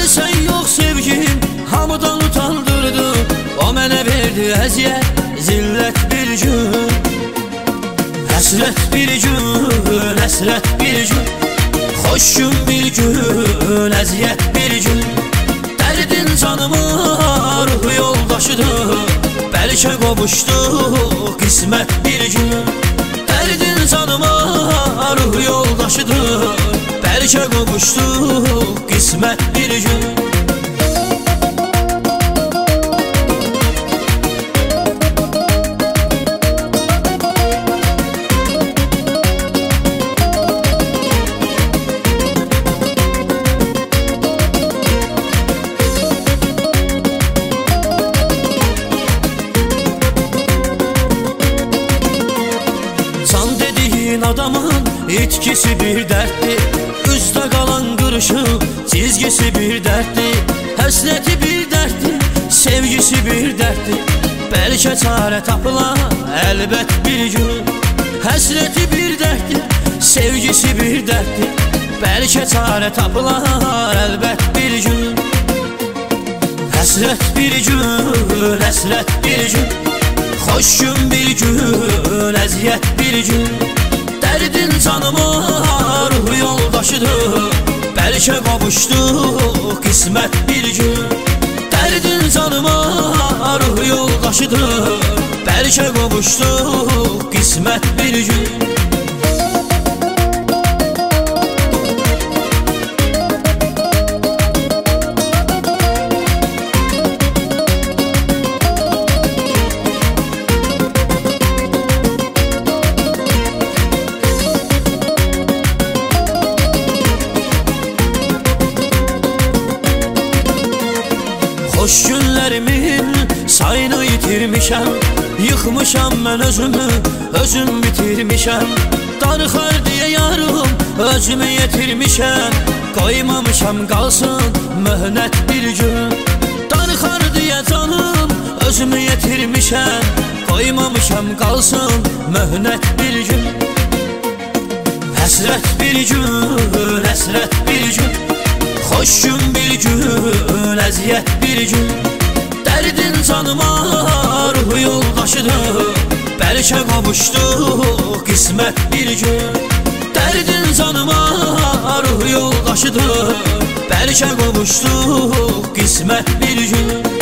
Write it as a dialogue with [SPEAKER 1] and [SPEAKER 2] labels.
[SPEAKER 1] sən yox sevgim hamıdan utandırdı. O mənə verdi əziyyət, zillət bir gün. Həsrət bir gün, həsrət bir gün, xoş gün bir gün, əziyyət bir gün. Dərdin canıma ruh yoldaşıdır, bəlkə qovuşduq qismət bir gün. Dərdin canıma ruh yoldaşıdır, bəlkə qovuşduq qismət bir gün. Adamın itkisi bir dərtdir, üzdə qalan qırışıq çizgisi bir dərtdir. Həsrəti bir dərtdir, sevgisi bir dərtdir, bəlkə çarə tapılar əlbət bir gün. Həsrəti bir dərtdir, sevgisi bir dərtdir, bəlkə çarə tapılar əlbət bir gün. Həsrət bir gün, həsrət bir gün, xoş gün bir gün, əziyyət bir gün. Dərdin canıma ruh yoldaşıdır, bəlkə qovuşduq qismət bir gün. Dərdin canıma ruh yoldaşıdır, bəlkə qovuşduq qismət bir gün. Xoş günlərimin sayını itirmişəm, yıxmışam mən özümü, özüm bitirmişəm. Darıxar deyə yarım özümü yetirmişəm, qoymamışam qalsın möhnət bir gün. Darıxar deyə canım özümü yetirmişəm, qoymamışam qalsın möhnət bir gün. Həsrət bir gün, həsrət bir gün, xoş gün bir gün, əziyyət bir gün. Dərdin canıma ruh yoldaşıdır, bəlkə qovuşduq qismət bir gün. Dərdin canıma ruh yoldaşıdır, bəlkə qovuşduq qismət bir gün.